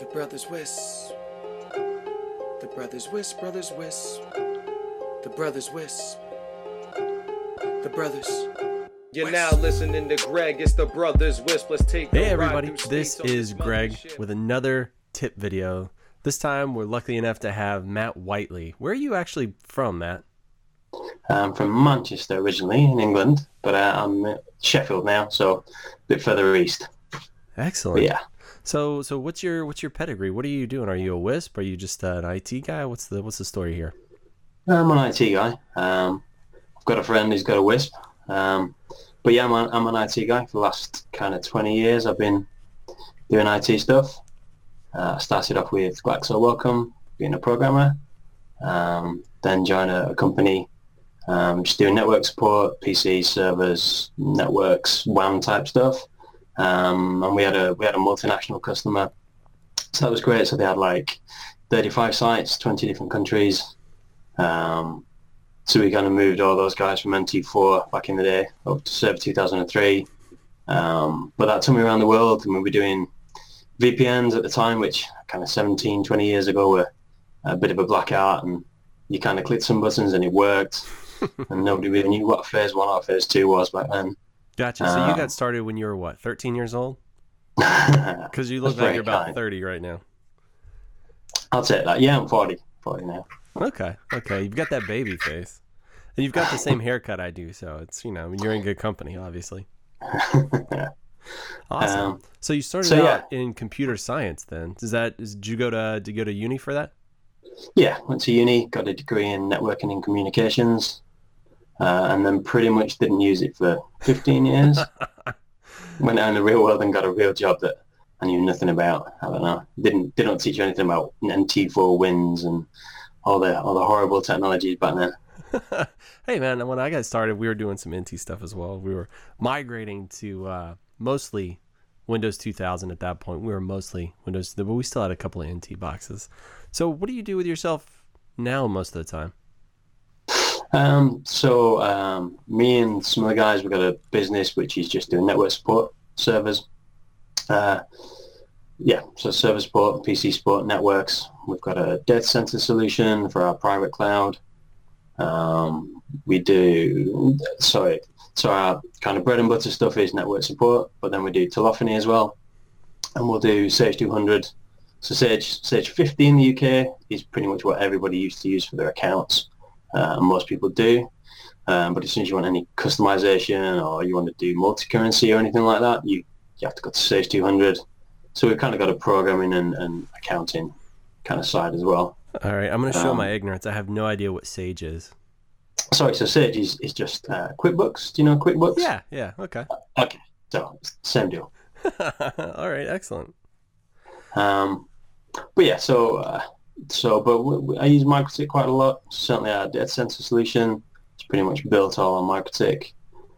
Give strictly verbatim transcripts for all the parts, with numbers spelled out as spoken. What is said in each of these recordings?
brothers Wisp. The brothers Wisp, brothers Wisp. The brothers Wisp. The brothers. You're Wisp. now listening to Greg. It's the brothers Wisp. Let's take. Hey a ride everybody, through this space on is this Greg mothership. with another tip video. This time we're lucky enough to have Matt Whiteley. Where are you actually from, Matt? I'm from Manchester originally in England, but uh, I'm at Sheffield now, so a bit further east. Excellent. But yeah, So so what's your what's your pedigree? What are you doing? Are you a Wisp? Are you just uh, an I T guy? What's the what's the story here? I'm an I T guy. Um, I've got a friend who's got a Wisp. Um, but yeah, I'm, a, I'm an I T guy. For the last kind of twenty years, I've been doing I T stuff. Uh, I started off with Glaxo Wellcome, being a programmer. Um, then joined a, a company um, just doing network support, P C servers, networks, W A N type stuff. Um, and we had a we had a multinational customer, so that was great. So they had like thirty-five sites, twenty different countries. Um, so we kind of moved all those guys from N T four back in the day up to Server two thousand three. Um, but that took me around the world, and we were doing V P Ns at the time, which kind of seventeen, twenty years ago were a bit of a black art, and you kind of clicked some buttons and it worked, and nobody really knew what phase one or phase two was back then. Gotcha. So you Um, got started when you were what, thirteen years old? Because you look That's like very you're about kind. thirty right now. I'll take that. Yeah, I'm forty. forty now. Okay, okay. You've got that baby face, and you've got the same haircut I do. So it's you know you're in good company, obviously. Awesome. Um, so you started so, out in computer science then. Is that is, did you go to did you go to uni for that? Yeah, went to uni, got a degree in networking and communications, uh, and then pretty much didn't use it for fifteen years. Went out in the real world and got a real job that I knew nothing about. I don't know. Didn't they don't teach you anything about N T four wins and all the all the horrible technologies back then. Hey man, when I got started, we were doing some N T stuff as well. We were migrating to uh, mostly Windows two thousand at that point. We were mostly Windows, but we still had a couple of N T boxes. So what do you do with yourself now most of the time? Um, so um, me and some of the guys, we've got a business which is just doing network support servers. Uh, yeah, so server support, P C support, networks. We've got a data center solution for our private cloud. Um, we do, sorry, so our kind of bread and butter stuff is network support, but then we do telephony as well. And we'll do Sage two hundred. So Sage, Sage fifty in the U K is pretty much what everybody used to use for their accounts. Uh, and most people do. Um, but as soon as you want any customization or you want to do multi-currency or anything like that, you, you have to go to Sage two hundred. So we've kind of got a programming and, and accounting kind of side as well. All right, I'm going to show Um, my ignorance. I have no idea what Sage is. Sorry, so Sage is, is just uh, QuickBooks. Do you know QuickBooks? Yeah, yeah, okay. Okay, so same deal. All right, excellent. Um, but yeah, so uh, so but w- w- I use MikroTik quite a lot. Certainly our data center solution is pretty much built all on MikroTik.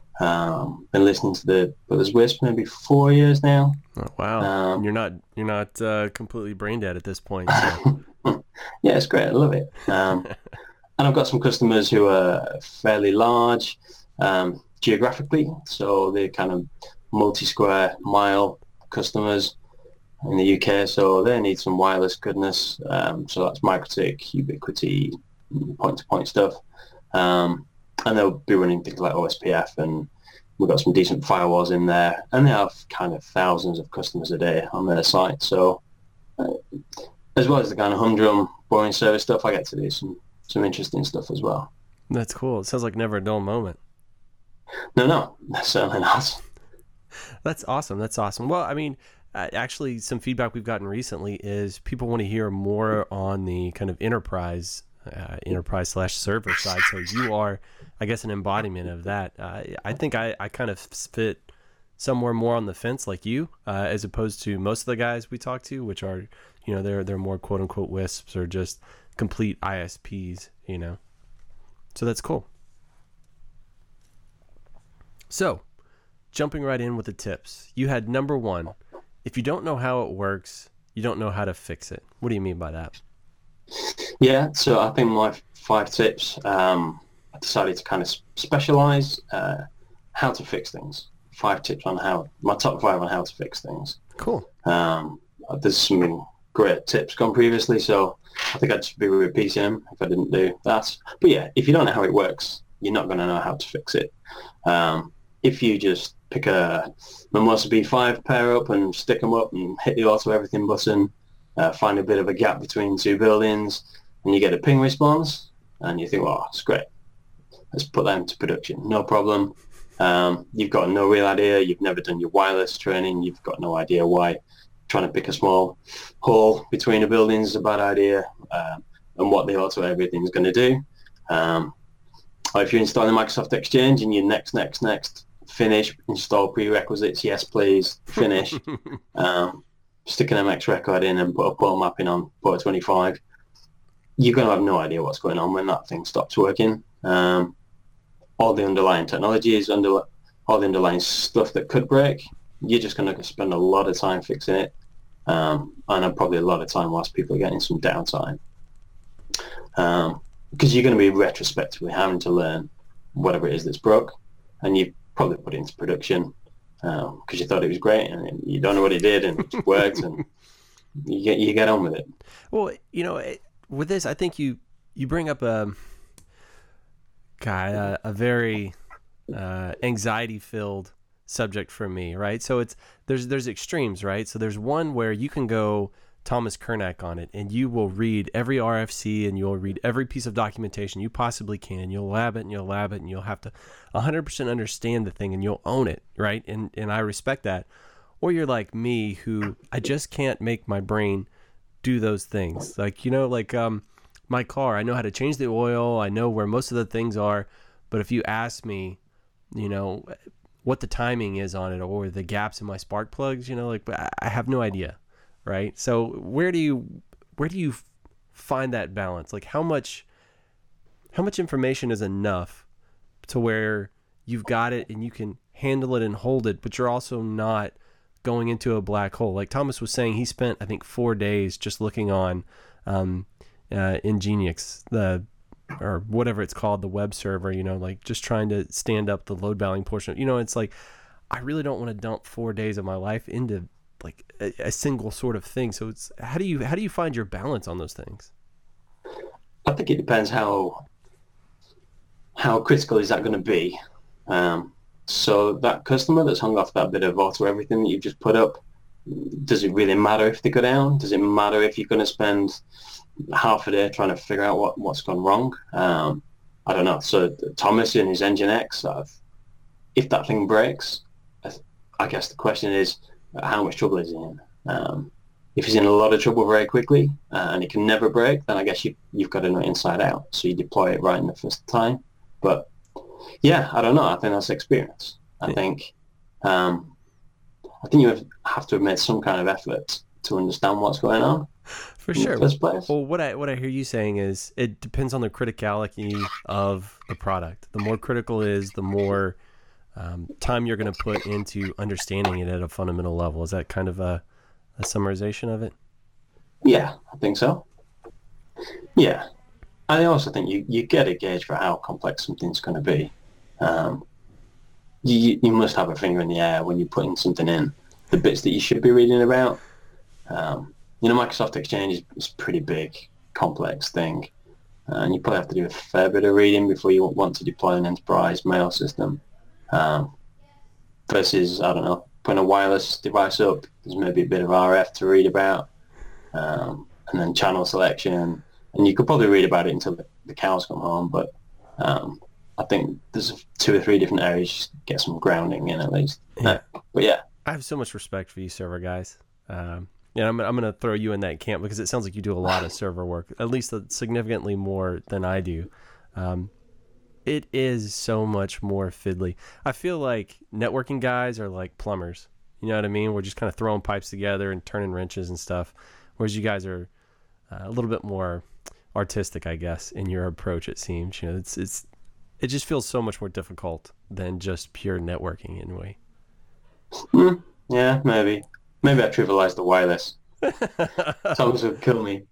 Um, been listening to the Brothers Wisp maybe four years now. Oh, wow, Um, you're not you're not uh, completely brain dead at this point. So. Yeah, it's great. I love it. Um, and I've got some customers who are fairly large um, geographically, so they're kind of multi-square mile customers in the U K, so they need some wireless goodness. Um, so that's MikroTik, Ubiquiti, point-to-point stuff. Um, and they'll be running things like O S P F, and we've got some decent firewalls in there. And they have kind of thousands of customers a day on their site. So uh, as well as the kind of humdrum, boring service stuff, I get to do some, some interesting stuff as well. That's cool. It sounds like never a dull moment. No, no, that's certainly not. That's awesome. That's awesome. Well, I mean, uh, actually, some feedback we've gotten recently is people want to hear more on the kind of enterprise, uh, enterprise slash server side. So you are, I guess, an embodiment of that. Uh, I think I, I kind of fit somewhere more on the fence like you, uh, as opposed to most of the guys we talk to, which are, you know, they're they're more quote unquote wisps or just complete I S Ps, you know. So that's cool. So, jumping right in with the tips. You had number one, if you don't know how it works, you don't know how to fix it. What do you mean by that? Yeah, so I think my five tips, um, I decided to kind of specialize uh, how to fix things. Five tips on how, my top five on how to fix things. Cool. Um, there's some great tips gone previously. So I think I'd just be with P C M if I didn't do that. But yeah, if you don't know how it works, you're not going to know how to fix it. Um, if you just pick a Mimosa B five pair up and stick them up and hit the auto everything button, uh, find a bit of a gap between two buildings, and you get a ping response, and you think, well, it's great. Let's put that into production. No problem. Um, you've got no real idea. You've never done your wireless training. You've got no idea why trying to pick a small hole between a building is a bad idea, uh, and what the auto everything is going to do. Um, or if you're installing Microsoft Exchange and you next, next, next, finish, install prerequisites, yes, please, finish, um, stick an M X record in and put a port mapping on port twenty-five, you're going to have no idea what's going on when that thing stops working. Um, all the underlying technologies, under, all the underlying stuff that could break, you're just going to spend a lot of time fixing it, um, and probably a lot of time whilst people are getting some downtime. Um, because you're going to be retrospectively having to learn whatever it is that's broke, and you probably put it into production because um, you thought it was great, and you don't know what it did, and it worked, and you get you get on with it. Well, you know, it, with this, I think you you bring up a guy a, a very uh, anxiety-filled subject for me, right? So it's there's there's extremes, right? So there's one where you can go Thomas Kernack on it, and you will read every R F C and you'll read every piece of documentation you possibly can. You'll lab it and you'll lab it and you'll have to one hundred percent understand the thing and you'll own it, right? And and I respect that. Or you're like me, who I just can't make my brain do those things. Like, you know, like um, my car, I know how to change the oil. I know where most of the things are. But if you ask me, you know, what the timing is on it or the gaps in my spark plugs, you know, like I have no idea. Right. So where do you where do you find that balance? Like how much how much information is enough to where you've got it and you can handle it and hold it, but you're also not going into a black hole? Like Thomas was saying, he spent I think four days just looking on um, uh, Nginx, the or whatever it's called, the web server. You know, like just trying to stand up the load balancing portion. You know, it's like I really don't want to dump four days of my life into like a, a single sort of thing. So it's how do you how do you find your balance on those things? I think it depends how how critical is that going to be. Um, so that customer that's hung off that bit of auto everything that you've just put up, does it really matter if they go down? Does it matter if you're going to spend half a day trying to figure out what, what's gone wrong? Um, I don't know. So Thomas in his Nginx, I've, if that thing breaks, I, I guess the question is, how much trouble is he in? Um, if he's in a lot of trouble very quickly uh, and it can never break, then I guess you, you've got to know it inside out. So you deploy it right in the first time. But yeah, I don't know. I think that's experience. I yeah. think um, I think you have, have to have made some kind of effort to understand what's going on. For sure. Well, what I what I hear you saying is it depends on the criticality of the product. The more critical it is, the more Um, time you're going to put into understanding it at a fundamental level. Is that kind of a, a summarization of it? Yeah, I think so. Yeah. I also think you, you get a gauge for how complex something's going to be. Um, you, you must have a finger in the air when you're putting something in. The bits that you should be reading about. Um, you know, Microsoft Exchange is, is a pretty big, complex thing. Uh, and you probably have to do a fair bit of reading before you want to deploy an enterprise mail system. Um, versus, I don't know, putting a wireless device up, there's maybe a bit of R F to read about, um, and then channel selection, and you could probably read about it until the, the cows come home, but um, I think there's two or three different areas to get some grounding in at least. Yeah. Uh, but yeah. I have so much respect for you server guys. Um, yeah, I'm, I'm going to throw you in that camp because it sounds like you do a lot of server work, at least significantly more than I do. Um, It is so much more fiddly. I feel like networking guys are like plumbers. You know what I mean? We're just kind of throwing pipes together and turning wrenches and stuff. Whereas you guys are uh, a little bit more artistic, I guess, in your approach. It seems. You know, it's it's it just feels so much more difficult than just pure networking in a way. Mm, yeah, maybe. Maybe I trivialized the wireless. Thomas would kill me.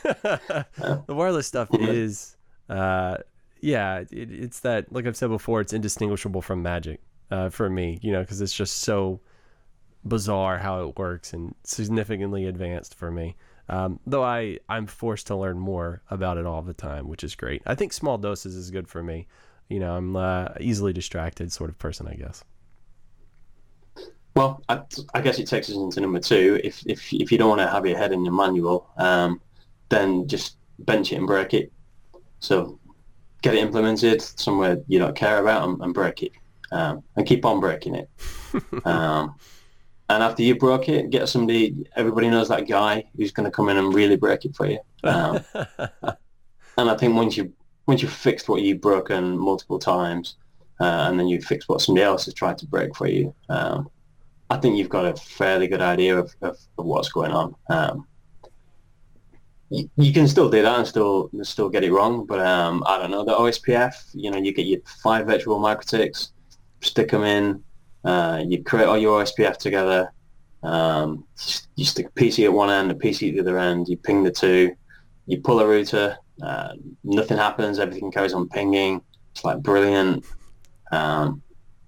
The wireless stuff is. Uh, Yeah, it, it's that, like I've said before, it's indistinguishable from magic uh, for me, you know, because it's just so bizarre how it works and significantly advanced for me. Um, though I, I'm forced to learn more about it all the time, which is great. I think small doses is good for me. You know, I'm uh, easily distracted sort of person, I guess. Well, I, I guess it takes us into number two. If if if you don't want to have your head in your manual, um, then just bench it and break it. So get it implemented somewhere you don't care about and, and break it, um, and keep on breaking it. um, and after you broke it, get somebody. Everybody knows that guy who's going to come in and really break it for you. Um, and I think once you once you've fixed what you've broken multiple times, uh, and then you fix what somebody else has tried to break for you. Um, I think you've got a fairly good idea of, of, of what's going on. Um, you, you can still do that and still still get it wrong, but um, I don't know, the O S P F, you know, you get your five virtual MikroTiks, stick them in, uh, you create all your O S P F together, um, you stick a P C at one end, a P C at the other end, you ping the two, you pull a router, uh, nothing happens, everything carries on pinging, it's like brilliant. Um,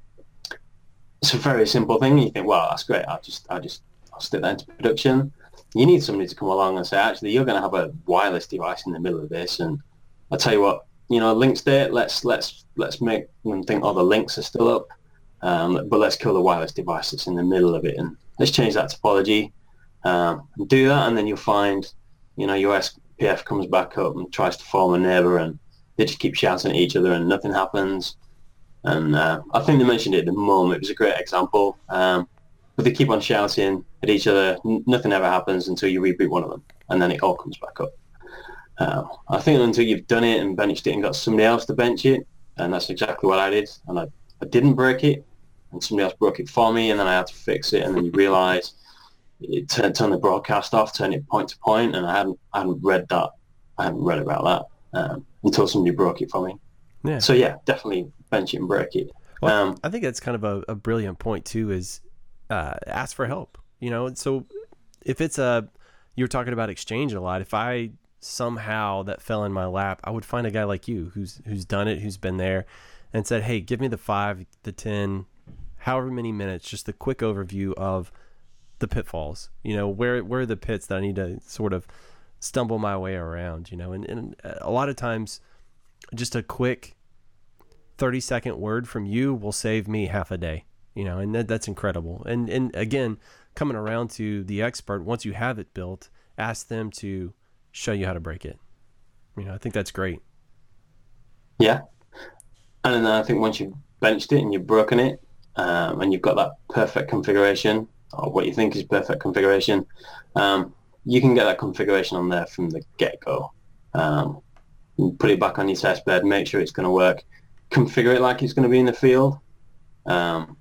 It's a very simple thing. You think, well, that's great. I'll just, I'll just, I'll stick that into production. You need somebody to come along and say, actually, you're going to have a wireless device in the middle of this, and I'll tell you what, you know, link state. Let's, let's, let's make them think, oh, the links are still up, um, but let's kill the wireless device that's in the middle of it, and let's change that topology. Um, and do that, and then you'll find, you know, your O S P F comes back up and tries to form a neighbor, and they just keep shouting at each other, and nothing happens. And uh, I think they mentioned it at the moment. It was a great example. Um, but they keep on shouting at each other. N- nothing ever happens until you reboot one of them, and then it all comes back up. Uh, I think until you've done it and benched it and got somebody else to bench it, and that's exactly what I did. And I, I didn't break it, and somebody else broke it for me, and then I had to fix it. And then you realise it turn, turn the broadcast off, turn it point to point, and I hadn't I hadn't read that. I hadn't read about that um, until somebody broke it for me. Yeah. So yeah, definitely bench it and break it. Well, um, I think that's kind of a, a brilliant point too, is uh, ask for help, you know? So if it's a, you were talking about Exchange a lot. If I somehow that fell in my lap, I would find a guy like you who's, who's done it, who's been there and said, hey, give me the five, the ten, however many minutes, just a quick overview of the pitfalls, you know, where, where are the pits that I need to sort of stumble my way around, you know? And, and a lot of times just a quick thirty second word from you will save me half a day, you know, and that, that's incredible. And, and again, coming around to the expert, once you have it built, ask them to show you how to break it. You know, I think that's great. Yeah. And then I think once you've benched it and you've broken it, um, and you've got that perfect configuration, or what you think is perfect configuration, um, you can get that configuration on there from the get-go. Um, put it back on your test bed, make sure it's going to work, configure it like it's going to be in the field, um,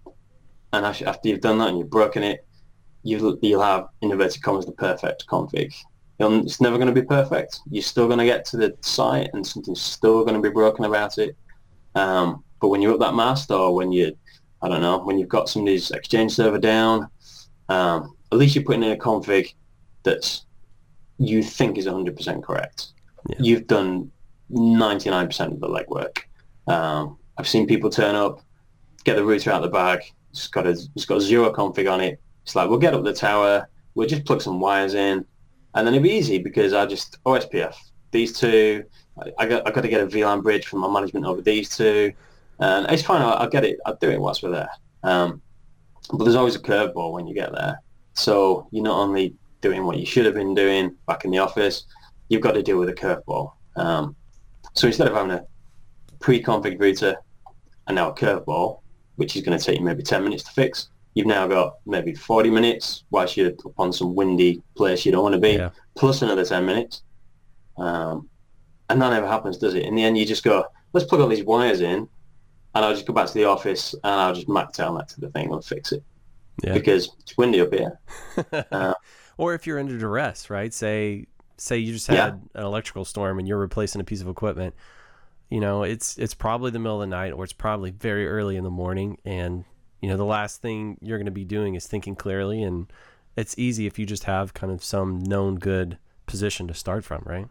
and after you've done that and you've broken it, you'll, you'll have, in inverted commas, the perfect config. You'll, it's never going to be perfect. You're still going to get to the site and something's still going to be broken about it, um, but when you're up that mast, or when you, I don't know, when you've got somebody's Exchange server down, um, at least you're putting in a config that's you think is one hundred percent correct. Yeah. You've done ninety-nine percent of the legwork. Um, I've seen people turn up, get the router out of the bag. It's got a, it's got zero config on it. It's like, we'll get up the tower, we'll just plug some wires in, and then it'll be easy because I just O S P F these two. I, I got I got to get a V LAN bridge from my management over these two, and it's fine. I'll, I'll get it. I'll do it once we're there. Um, but there's always a curveball when you get there. So you're not only doing what you should have been doing back in the office, you've got to deal with a curveball. Um, so instead of having a pre-configured router and now a curveball, which is going to take you maybe ten minutes to fix, you've now got maybe forty minutes whilst you're up on some windy place you don't want to be, yeah. plus another ten minutes. Um, and that never happens, does it? In the end, you just go, let's plug all these wires in, and I'll just go back to the office and I'll just Mac telnet to the thing and fix it. Yeah. Because it's windy up here. uh, or if you're under duress, right? Say say you just had yeah. an electrical storm and you're replacing a piece of equipment. You know, it's it's probably the middle of the night, or it's probably very early in the morning, and you know the last thing you're going to be doing is thinking clearly. And it's easy if you just have kind of some known good position to start from, right?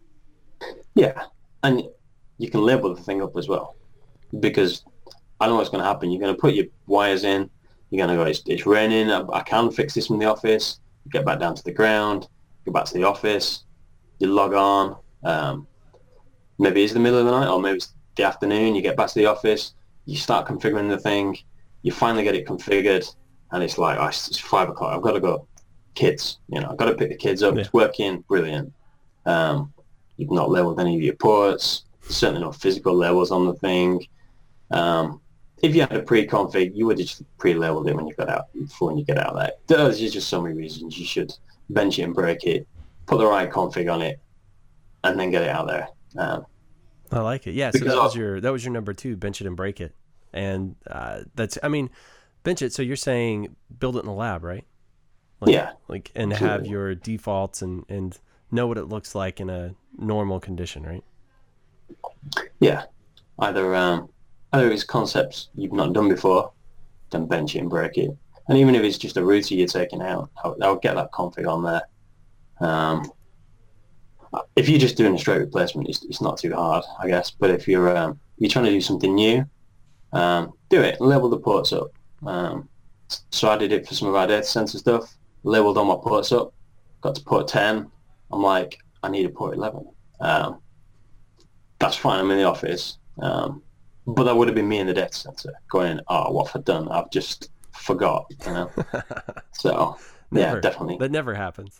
Yeah, and you can label the thing up as well, because I know what's going to happen. You're going to put your wires in, You're going to go, it's, it's raining, I, I can fix this from the office. You get back down to the ground, go back to the office, you log on. Um, maybe it's the middle of the night or maybe it's the afternoon. You get back to the office, you start configuring the thing, you finally get it configured, and it's like, oh, it's five o'clock, I've got to go. Kids, you know, I've got to pick the kids up. Yeah. It's working, brilliant. Um, you've not labeled any of your ports, certainly no physical labels on the thing. Um, if you had a pre-config, you would have just pre-labeled it when you got out, before when you get out there. There's just so many reasons you should bench it and break it, put the right config on it, and then get it out there. Um, I like it. Yeah, so that was your that was your number two, bench it and break it. And uh, that's, I mean, bench it, so you're saying build it in the lab, right? Like, yeah. Like, and absolutely. Have your defaults and, and know what it looks like in a normal condition, right? Yeah. Either um, either it's concepts you've not done before, then bench it and break it. And even if it's just a router you're taking out, I'll, I'll get that config on there. Um, if you're just doing a straight replacement, it's, it's not too hard, I guess. But if you're um, you're trying to do something new, um, do it. Level the ports up. Um, so I did it for some of our data center stuff. Labeled all my ports up. Got to port ten. I'm like, I need a port eleven. Um, that's fine. I'm in the office. Um, but that would have been me in the data center going, oh, what have I done? I've just forgot. You know. So never, yeah, definitely. That never happens.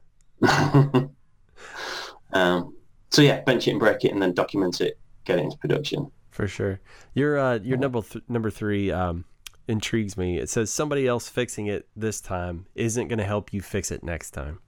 um, so yeah, bench it and break it, and then document it, get it into production. For sure. Your uh, your number th- number three um, intrigues me. It says somebody else fixing it this time isn't going to help you fix it next time.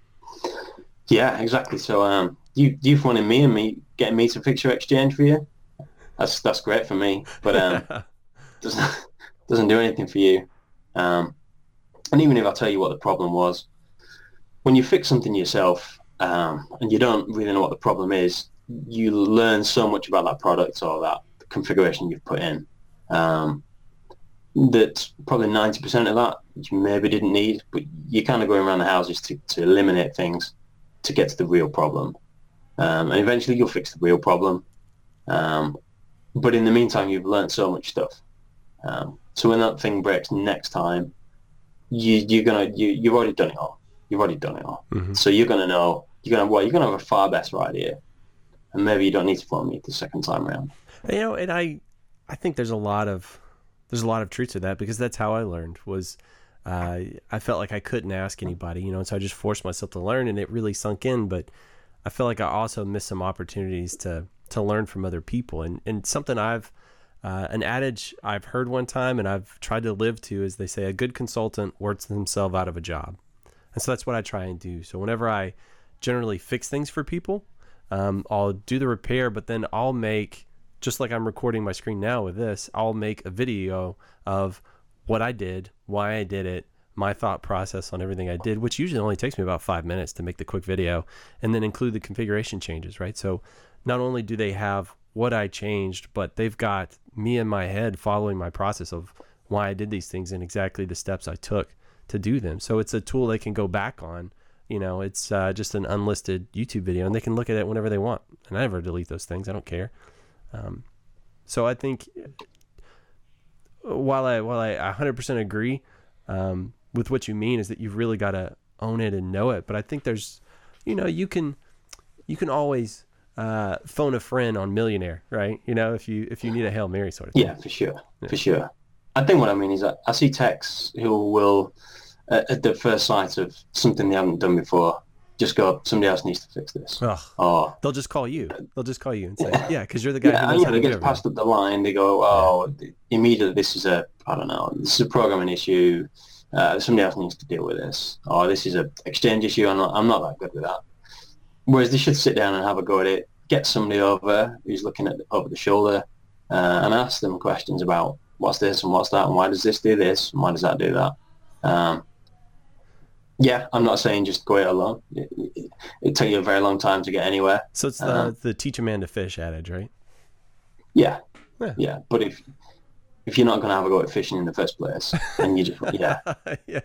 Yeah, exactly. So um, you you wanted me and me getting me to fix your Exchange for you. That's that's great for me, but um, doesn't doesn't do anything for you. Um, and even if I tell you what the problem was, when you fix something yourself um, and you don't really know what the problem is, you learn so much about that product or that configuration you've put in um, that probably ninety percent of that you maybe didn't need, but you're kind of going around the houses to, to eliminate things to get to the real problem. Um, and eventually you'll fix the real problem. Um, but in the meantime, you've learned so much stuff. Um, so when that thing breaks next time, you, you're gonna you, you've already done it all. You've already done it all. Mm-hmm. So you're gonna know. You're gonna well. You're gonna have a far better idea, and maybe you don't need to phone me the second time around. You know, and I, I think there's a lot of there's a lot of truth to that, because that's how I learned. Was uh, I felt like I couldn't ask anybody, you know, and so I just forced myself to learn, and it really sunk in. But I feel like I also missed some opportunities to to learn from other people, and and something I've uh, an adage I've heard one time and I've tried to live to is they say a good consultant works themselves out of a job. And so that's what I try and do. So whenever I generally fix things for people, um, I'll do the repair, but then I'll make, just like I'm recording my screen now with this, I'll make a video of what I did, why I did it, my thought process on everything I did, which usually only takes me about five minutes to make the quick video, and then include the configuration changes, right? So not only do they have what I changed, but they've got me in my head following my process of why I did these things and exactly the steps I took to do them. So it's a tool they can go back on. You know, it's uh, just an unlisted YouTube video, and they can look at it whenever they want. And I never delete those things. I don't care. Um, so I think while I while I one hundred percent agree um, with what you mean, is that you've really got to own it and know it. But I think there's, you know, you can you can always uh, phone a friend on Millionaire, right? You know, if you if you need a Hail Mary sort of thing. Yeah, for sure, yeah. for sure. I think what I mean is that I see techs who will, uh, at the first sight of something they haven't done before, just go, somebody else needs to fix this. Ugh. Or they'll just call you. They'll just call you and say, yeah, because you're the guy yeah, who knows yeah, how they to get do passed up the line. They go, oh, yeah. immediately this is a, I don't know, this is a programming issue. Uh, somebody else needs to deal with this. Or this is a exchange issue. I'm not, I'm not that good with that. Whereas they should sit down and have a go at it, get somebody over who's looking at over the shoulder, uh, and ask them questions about what's this and what's that, and why does this do this, and why does that do that. Um, yeah, I'm not saying just go it alone. It, it, it'd take you a very long time to get anywhere. So it's the, um, the teach a man to fish adage, right? Yeah, yeah. yeah. But if if you're not going to have a go at fishing in the first place, then you just, yeah. yeah.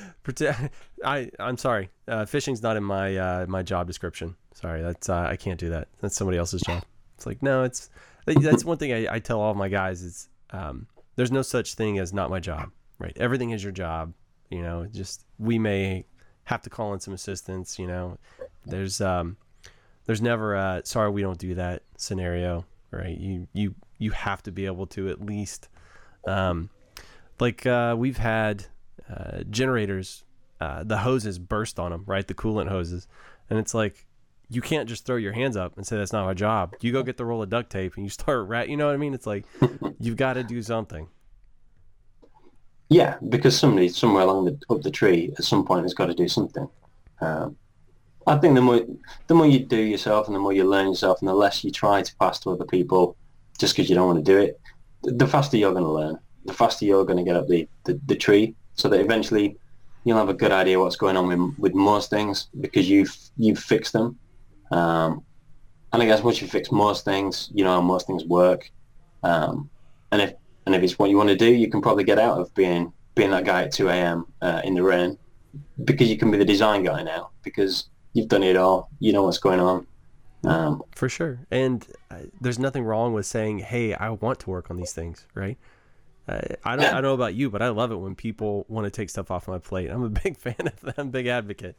I, I'm sorry. Uh, fishing's not in my uh, my job description. Sorry, that's uh, I can't do that. That's somebody else's job. It's like, no, it's that's one thing I, I tell all of my guys is um, there's no such thing as not my job. right? Everything is your job. You know, just we may have to call in some assistance. You know, there's um, there's never a sorry we don't do that scenario, right? You you you have to be able to at least, um, like uh, we've had uh, generators, uh, the hoses burst on them, right? The coolant hoses, and it's like you can't just throw your hands up and say that's not my job. You go get the roll of duct tape and you start rat. You know what I mean? It's like you've got to do something. Yeah, because somebody somewhere along the up the tree at some point has got to do something. Um, I think the more the more you do yourself and the more you learn yourself and the less you try to pass to other people just because you don't want to do it, the faster you're going to learn. The faster you're going to get up the, the, the tree, so that eventually you'll have a good idea what's going on with, with most things because you've you've fixed them. Um, and I guess once you fix most things, you know how most things work. Um, and if And if it's what you want to do, you can probably get out of being being that guy at two a.m. Uh, in the rain because you can be the design guy now because you've done it all. You know what's going on. Um, For sure. And uh, there's nothing wrong with saying, hey, I want to work on these things, right? Uh, I don't, Yeah. I don't know about you, but I love it when people want to take stuff off my plate. I'm a big fan of that. I'm a big advocate.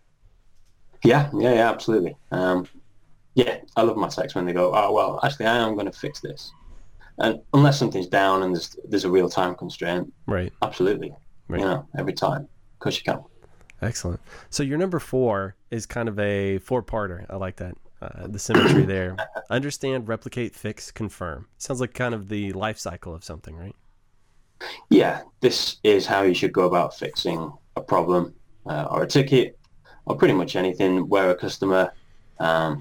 yeah, yeah, yeah, absolutely. Um, yeah, I love my techs when they go, oh, well, actually, I am going to fix this. And unless something's down and there's there's a real time constraint, Right. absolutely, Right. you know, every time, of course you can. Excellent. So your number four is kind of a four-parter. I like that. Uh, the symmetry there. Understand, replicate, fix, confirm. Sounds like kind of the life cycle of something, right? Yeah, this is how you should go about fixing a problem uh, or a ticket or pretty much anything where a customer um,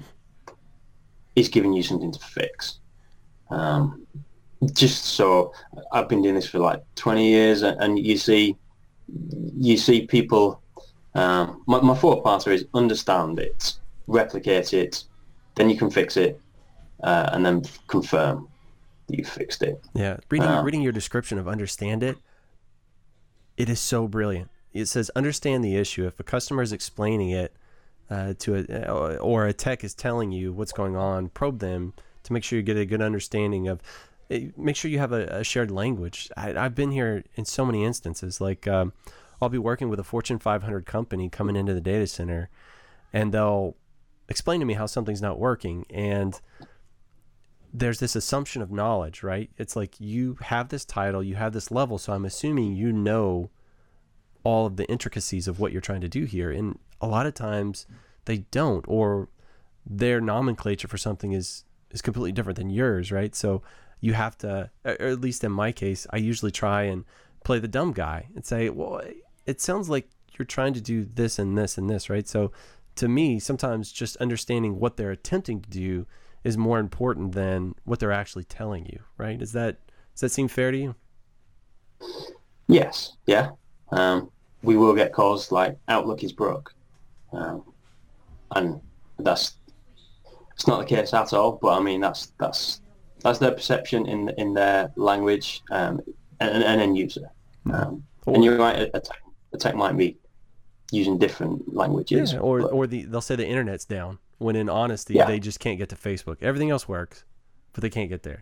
is giving you something to fix. Um, just so I've been doing this for like twenty years and, and you see you see people um, my, my fourth parter is understand it, replicate it, then you can fix it uh, and then confirm that you fixed it. Yeah. Reading Uh, reading your description of understand it, it is so brilliant. It says understand the issue. If a customer is explaining it uh, to a or a tech is telling you what's going on, probe them to make sure you get a good understanding of make sure you have a, a shared language. I, I've been here in so many instances. Like um, I'll be working with a Fortune five hundred company coming into the data center, and they'll explain to me how something's not working. And there's this assumption of knowledge, right? It's like you have this title, you have this level, so I'm assuming you know all of the intricacies of what you're trying to do here. And a lot of times they don't, or their nomenclature for something is is completely different than yours, right? So you have to, or at least in my case, I usually try and play the dumb guy and say, well, it sounds like you're trying to do this and this and this, right? So to me, sometimes just understanding what they're attempting to do is more important than what they're actually telling you, right? Is that, does that seem fair to you? Yes, yeah. Um, we will get calls like Outlook is broke. Um, and that's, it's not the case at all, but I mean, that's, that's, that's their perception in, in their language, um, and an end user. Um, and you're right, a tech, a tech might be using different languages. Yeah, or, but, or the, they'll say the internet's down when in honesty, Yeah. they just can't get to Facebook. Everything else works, but they can't get there.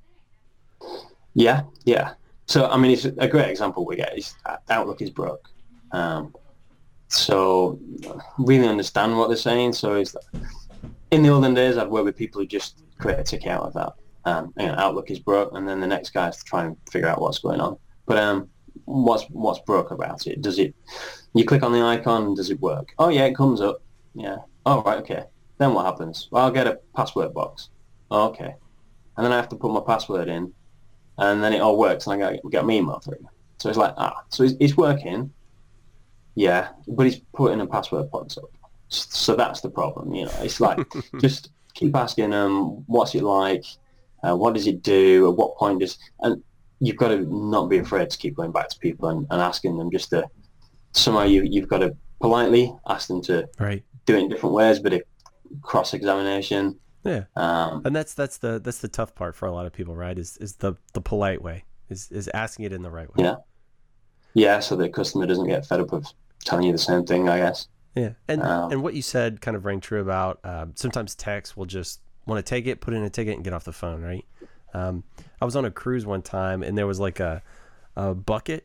yeah, yeah. So, I mean, it's a great example we get is Outlook is broke. Um, so really understand what they're saying. So it's, in the olden days, I'd work with people who just create a ticket out of that. Um, you know, Outlook is broke, and then the next guy has to try and figure out what's going on. But um, what's what's broke about it? Does it? You click on the icon, does it work? Oh yeah, it comes up. Yeah. Oh right, okay. Then what happens? Well, I'll get a password box. Oh, okay. And then I have to put my password in, and then it all works, and I get, get my email through. So it's like ah, so it's, it's working. Yeah, but he's putting a password box up. So that's the problem, you know. It's like just keep asking them, what's it like? Uh, what does it do? At what point does... And you've got to not be afraid to keep going back to people and, and asking them just to... Somehow you, you've got to politely ask them to Right. do it in different ways, but a cross-examination. Yeah. Um, And that's that's the that's the tough part for a lot of people, right? Is is the the polite way, is is asking it in the right way. yeah. Yeah, so the customer doesn't get fed up with telling you the same thing, I guess. Yeah. And Um, and what you said kind of rang true about um, sometimes techs will just want to take it, put in a ticket, and get off the phone, right? Um, I was on a cruise one time, and there was like a a bucket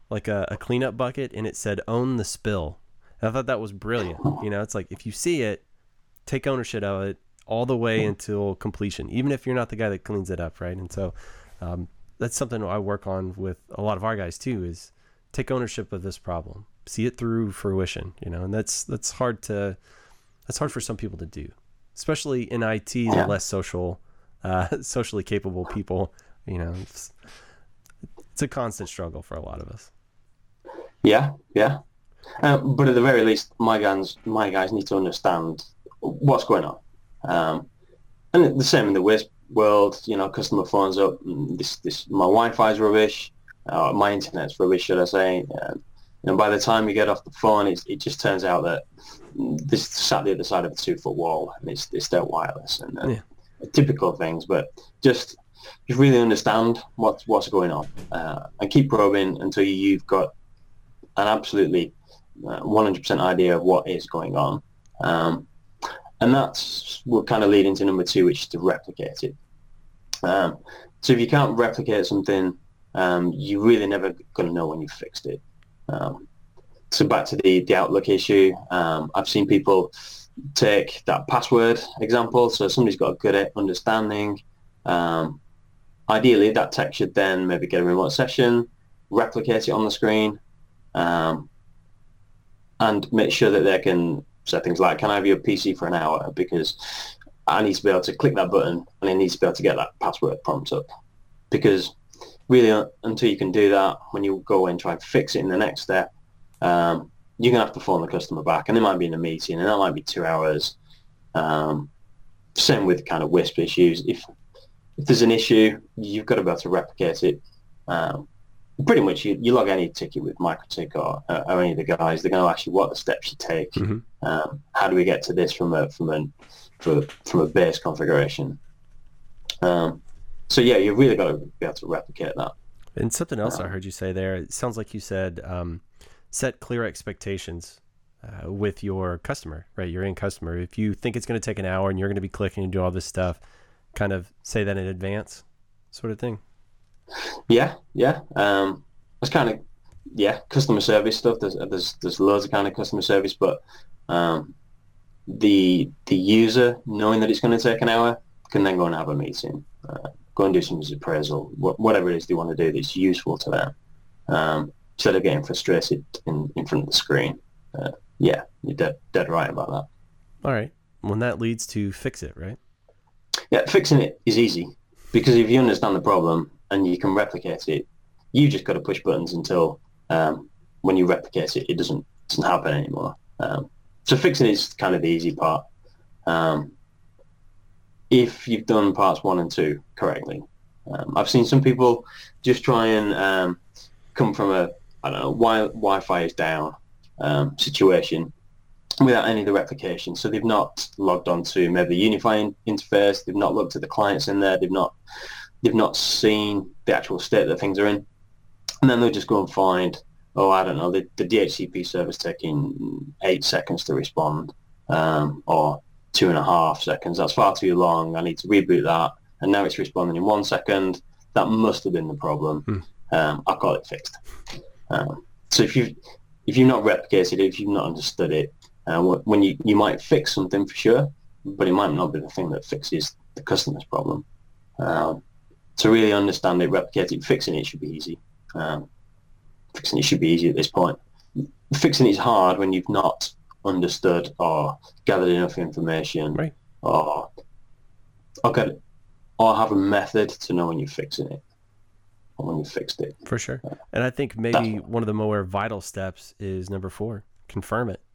like a, a cleanup bucket, and it said "Own the spill." And I thought that was brilliant. You know, it's like if you see it, take ownership of it all the way until completion, even if you're not the guy that cleans it up, right? And so um, that's something I work on with a lot of our guys too, is take ownership of this problem, see it through fruition, you know, and that's that's hard to that's hard for some people to do, especially in I T, Yeah. the less social, uh, socially capable people. You know, it's, it's a constant struggle for a lot of us. Yeah, yeah. Um, but at the very least, my guys, my guys need to understand what's going on. Um, and the same in the Wisp world, you know, customer phones up, mm, this, this, my Wi-Fi's rubbish, uh, my internet's rubbish, should I say. Um, and by the time you get off the phone, it's, it just turns out that this is sat the other side of a two-foot wall, and it's, it's still wireless, and uh, Yeah. typical things, but just just really understand what's, what's going on, uh, and keep probing until you've got an absolutely uh, one hundred percent idea of what is going on. Um, and that's what kind of lead into number two, which is to replicate it. Um, so if you can't replicate something, um, you're really never going to know when you've fixed it. Um, so back to the, the Outlook issue, um, I've seen people take that password example. So somebody's got a good understanding. Um, ideally, that tech should then maybe get a remote session, replicate it on the screen, um, and make sure that they can set things like, can I have your P C for an hour? Because I need to be able to click that button and I need to be able to get that password prompt up. Because really, uh, until you can do that, when you go and try and fix it in the next step, um, you're going to have to phone the customer back, and they might be in a meeting, and that might be two hours. Um, same with kind of Wisp issues. If if there's an issue, you've got to be able to replicate it. Um, pretty much, you, you log any ticket with MikroTik or, uh, or any of the guys, they're going to ask you what the steps you take. Mm-hmm. Um, how do we get to this from a from a from a, from a base configuration? Um, so yeah, you've really got to be able to replicate that. And something else I heard you say there, it sounds like you said um, set clear expectations uh, with your customer, right? Your end customer. If you think it's going to take an hour and you're going to be clicking and do all this stuff, kind of say that in advance, sort of thing. Yeah, yeah. Um, it's kind of yeah, customer service stuff. There's there's there's loads of kind of customer service, but um, the the user knowing that it's going to take an hour can then go and have a meeting, uh, go and do some appraisal, wh- whatever it is they want to do that's useful to them, um, instead of getting frustrated in, in front of the screen. Uh, yeah, you're dead dead right about that. All right. When that leads to fix it, right? Yeah, fixing it is easy because if you understand the problem and you can replicate it, you just got to push buttons until um, when you replicate it, it doesn't doesn't happen anymore. Um, so fixing is kind of the easy part. Um, if you've done parts one and two correctly, um, I've seen some people just try and um, come from a I don't know wi- Wi-Fi is down um, situation without any of the replication. So they've not logged on to maybe the Unify interface. They've not looked at the clients in there. They've not they've not seen the actual state that things are in. And then they'll just go and find, oh, I don't know, the, the D H C P server's taking eight seconds to respond, um, or two and a half seconds. That's far too long. I need to reboot that. And now it's responding in one second. That must have been the problem. Hmm. Um, I've got it fixed. Um, so if you if you've not replicated it, if you've not understood it, uh, when you you might fix something for sure, but it might not be the thing that fixes the customer's problem. Um, to really understand it, replicate it, fixing it should be easy. Um, fixing it should be easy at this point. Fixing it is hard when you've not understood or gathered enough information, Right. or okay, or have a method to know when you're fixing it or when you fixed it. For sure. And I think maybe one of the more vital steps is number four, confirm it.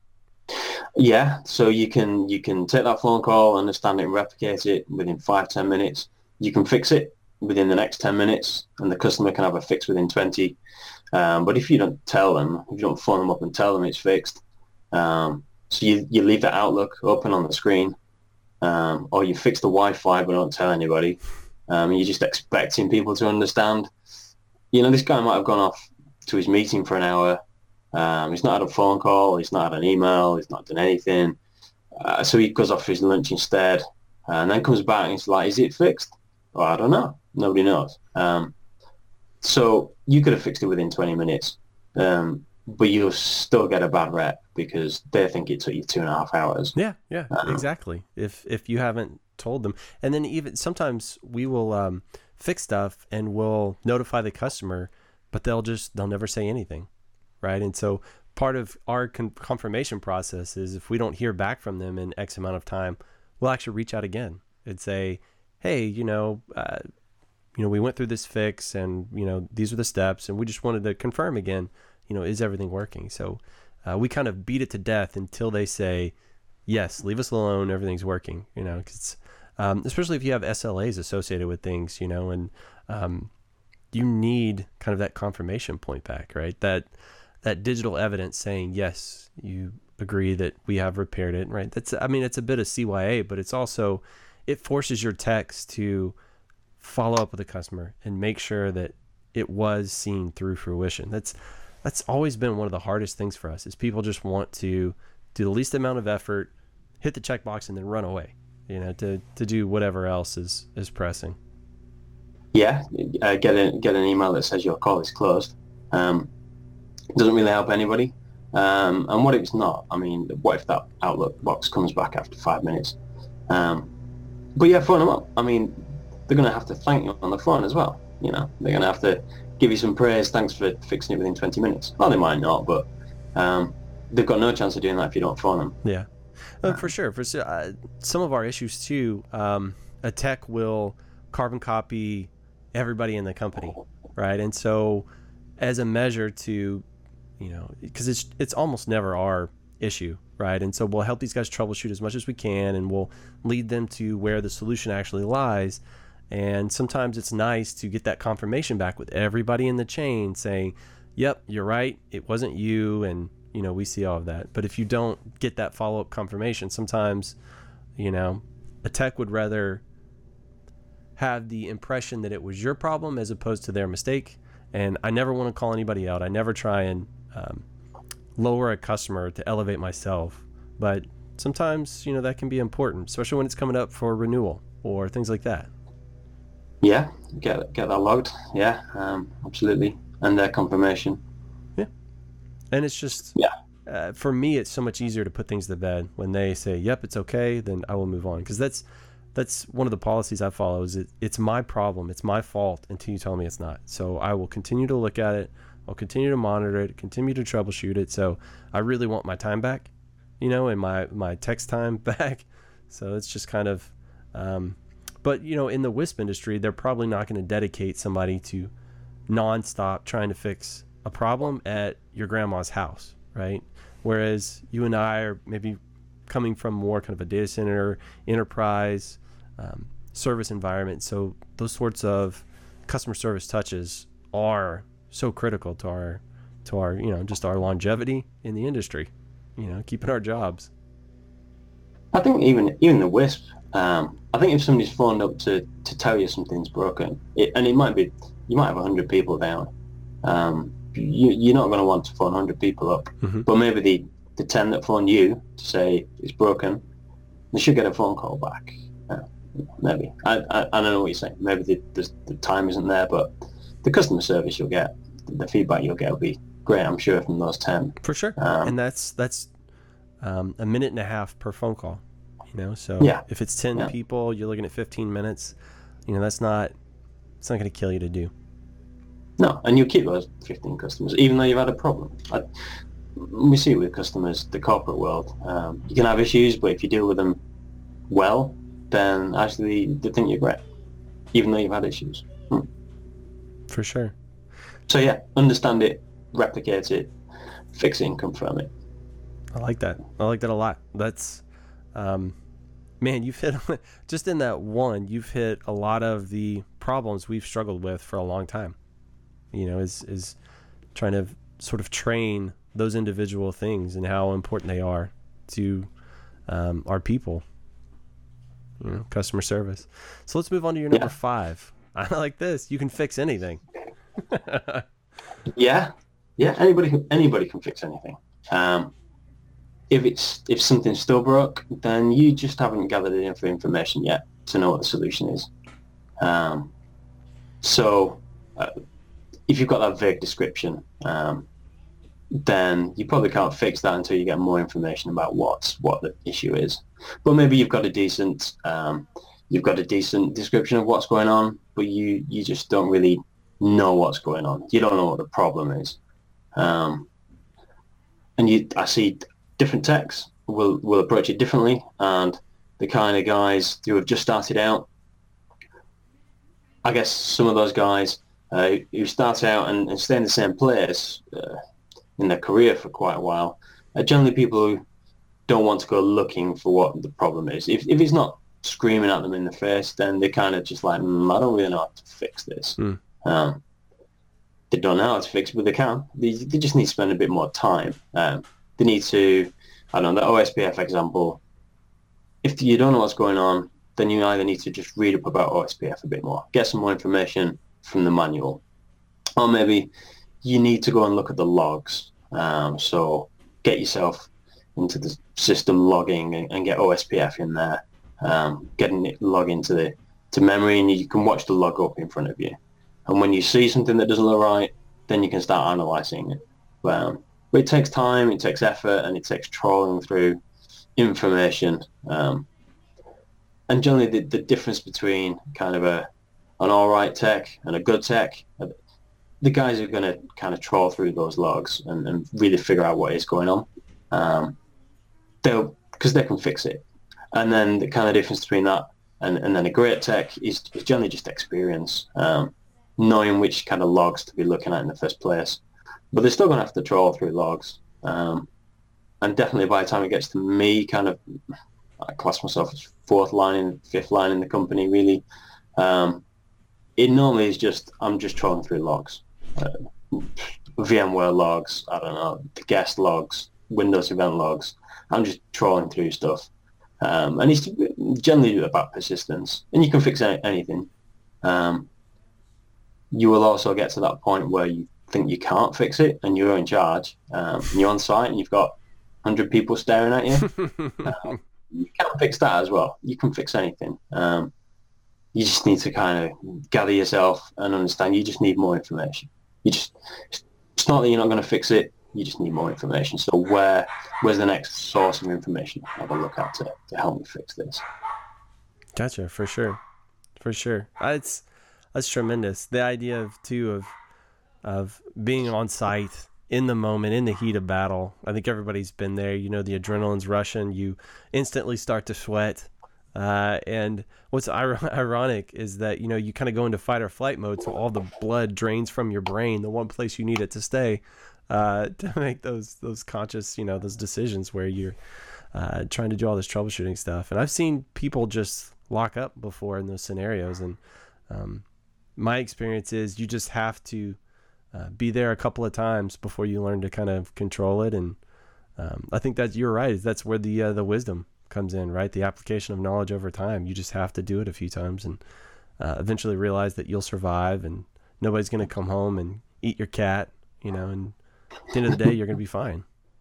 Yeah, so you can you can take that phone call, understand it, and replicate it within five ten minutes. You can fix it within the next ten minutes, and the customer can have a fix within twenty. Um, but if you don't tell them, if you don't phone them up and tell them it's fixed, um, so you you leave that Outlook open on the screen, um, or you fix the Wi-Fi but don't tell anybody, um, and you're just expecting people to understand. You know, this guy might have gone off to his meeting for an hour. Um, he's not had a phone call, he's not had an email, he's not done anything. Uh, so he goes off for his lunch instead, and then comes back and he's like, is it fixed? Well, I don't know. Nobody knows. Um, So you could have fixed it within twenty minutes, um, but you'll still get a bad rep because they think it took you two and a half hours. Yeah, yeah, Um, exactly. If if you haven't told them, and then even sometimes we will um, fix stuff and we'll notify the customer, but they'll just they'll never say anything, right? And so part of our con- confirmation process is if we don't hear back from them in X amount of time, we'll actually reach out again and say, hey, you know, uh, you know, we went through this fix, and you know, these are the steps, and we just wanted to confirm again, you know, is everything working? So uh, we kind of beat it to death until they say, yes, leave us alone, everything's working, you know, because um, especially if you have S L As associated with things, you know, and um, you need kind of that confirmation point back, right? That that digital evidence saying, yes, you agree that we have repaired it, right? That's, I mean, it's a bit of C Y A, but it's also, it forces your techs to follow up with the customer and make sure that it was seen through fruition. That's that's always been one of the hardest things for us, is people just want to do the least amount of effort, hit the checkbox, and then run away, you know, to, to do whatever else is, is pressing. Yeah, uh, get a, get an email that says your call is closed. Um, doesn't really help anybody. Um, and what if it's not? I mean, what if that Outlook box comes back after five minutes? Um, but yeah, phone them up. I mean, they're going to have to thank you on the phone as well. You know, they're going to have to give you some praise. Thanks for fixing it within twenty minutes. Well, they might not, but um, they've got no chance of doing that if you don't phone them. Yeah, uh, for sure. For uh, some of our issues too, um, a tech will carbon copy everybody in the company, right? And so, as a measure to, you know, because it's it's almost never our issue, right? And so we'll help these guys troubleshoot as much as we can, and we'll lead them to where the solution actually lies. And sometimes it's nice to get that confirmation back with everybody in the chain saying, yep, you're right, it wasn't you, and you know, we see all of that. But if you don't get that follow-up confirmation, sometimes, you know, a tech would rather have the impression that it was your problem as opposed to their mistake. And I never want to call anybody out. I never try and um, lower a customer to elevate myself. But sometimes, you know, that can be important, especially when it's coming up for renewal or things like that. Yeah, get get that logged. Yeah, um, absolutely. And their confirmation. Yeah. And it's just, yeah. Uh, for me, it's so much easier to put things to bed when they say, yep, it's okay, then I will move on. Because that's that's one of the policies I follow, is it, it's my problem, it's my fault until you tell me it's not. So I will continue to look at it, I'll continue to monitor it, continue to troubleshoot it. So I really want my time back, you know, and my, my text time back. So it's just kind of, um, but, you know, in the WISP industry, they're probably not going to dedicate somebody to nonstop trying to fix a problem at your grandma's house, right? Whereas you and I are maybe coming from more kind of a data center, enterprise, um, service environment. So those sorts of customer service touches are so critical to our, to our, you know, just our longevity in the industry, you know, keeping our jobs. I think even even the WISP, um, I think if somebody's phoned up to, to tell you something's broken, it, and it might be, you might have one hundred people down, um, you, you're not going to want to phone one hundred people up, mm-hmm. but maybe the, the ten that phone you to say it's broken, they should get a phone call back. Uh, maybe. I, I I don't know what you're saying. Maybe the, the, the time isn't there, but the customer service you'll get, the feedback you'll get will be great, I'm sure, from those ten. For sure. Um, and that's that's um, a minute and a half per phone call. You know, so yeah. if it's ten yeah. people, you're looking at fifteen minutes. You know, that's not, it's not going to kill you to do. No, and you'll keep those fifteen customers, even though you've had a problem. I, we see it with customers, the corporate world. Um, you can have issues, but if you deal with them well, then actually they think you're great, even though you've had issues. Hmm. For sure. So yeah, understand it, replicate it, fix it, and confirm it. I like that. I like that a lot. That's, um, man, you've hit, just in that one, you've hit a lot of the problems we've struggled with for a long time. You know, is is trying to sort of train those individual things and how important they are to um, our people. You know, customer service. So let's move on to your number yeah. five. I like this. You can fix anything. yeah, yeah. Anybody can, anybody can fix anything. Um, if it's if something's still broke, then you just haven't gathered enough information yet to know what the solution is. Um, so. Uh, if you've got that vague description, um, then you probably can't fix that until you get more information about what what the issue is. But maybe you've got a decent um, you've got a decent description of what's going on, but you you just don't really know what's going on. You don't know what the problem is. Um, and you, I see different techs will will approach it differently, and the kind of guys who have just started out, I guess some of those guys uh, who start out and, and stay in the same place uh, in their career for quite a while are generally people who don't want to go looking for what the problem is. If if it's not screaming at them in the face, then they're kind of just like, mm, I don't really know how to fix this. Mm. Um, they don't know how to fix it, but they can. They, they just need to spend a bit more time. Um, they need to, I don't know, the O S P F example, if you don't know what's going on, then you either need to just read up about O S P F a bit more, get some more information from the manual, or maybe you need to go and look at the logs. Um, so get yourself into the system logging and, and get O S P F in there, um, getting it log into the to memory, and you can watch the log up in front of you. And when you see something that doesn't look right, then you can start analysing it. Um, but it takes time, it takes effort, and it takes trawling through information. Um, and generally the, the difference between kind of a an all right tech and a good tech, the guys are going to kind of trawl through those logs and, and really figure out what is going on. Um, they'll, because they can fix it. And then the kind of difference between that and, and then a great tech is, is generally just experience, um, knowing which kind of logs to be looking at in the first place. But they're still going to have to trawl through logs. Um, and definitely by the time it gets to me, kind of, I class myself as fourth line, fifth line in the company, really. Um, it normally is just, I'm just trawling through logs. Uh, VMware logs, I don't know, the guest logs, Windows event logs. I'm just trawling through stuff. Um, and it's generally about persistence. And you can fix any, anything. Um, you will also get to that point where you think you can't fix it and you're in charge. Um, and you're on site and you've got one hundred people staring at you. um, you can fix that as well. You can fix anything. Um, you just need to kind of gather yourself and understand you just need more information. You just, it's not that you're not going to fix it, you just need more information. So where where's the next source of information I have a look at to, to help me fix this? Gotcha, for sure. For sure. That's that's tremendous. The idea of too of of being on site in the moment, in the heat of battle. I think everybody's been there. You know, the adrenaline's rushing. You instantly start to sweat. Uh, and what's ir- ironic is that, you know, you kind of go into fight or flight mode, so all the blood drains from your brain, the one place you need it to stay, uh, to make those those conscious, you know, those decisions where you're uh, trying to do all this troubleshooting stuff. And I've seen people just lock up before in those scenarios. And um, my experience is you just have to uh, be there a couple of times before you learn to kind of control it. And um, I think that you're right. That's where the uh, the wisdom comes in, right? The application of knowledge over time. You just have to do it a few times and uh, eventually realize that you'll survive and nobody's going to come home and eat your cat, you know, and at the end of the day, you're going to be fine.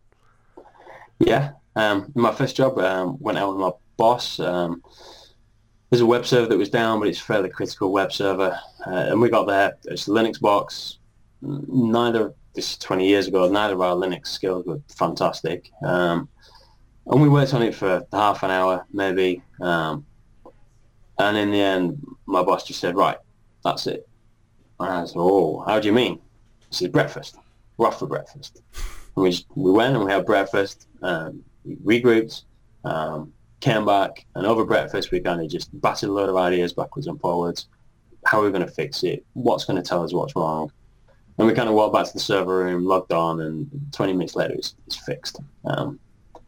Yeah. Um, my first job, um, went out with my boss. Um, there's a web server that was down, but it's a fairly critical web server. Uh, and we got there, it's a Linux box. Neither, this is twenty years ago, neither of our Linux skills were fantastic. Um, And we worked on it for half an hour, maybe. Um, and in the end, my boss just said, right, that's it. And I said, oh, how do you mean? He said, breakfast. We're off for breakfast. And we, just, we went and we had breakfast, um, we regrouped, um, came back, and over breakfast, we kind of just batted a load of ideas backwards and forwards. How are we going to fix it? What's going to tell us what's wrong? And we kind of walked back to the server room, logged on, and twenty minutes later, it's, it's fixed. Um,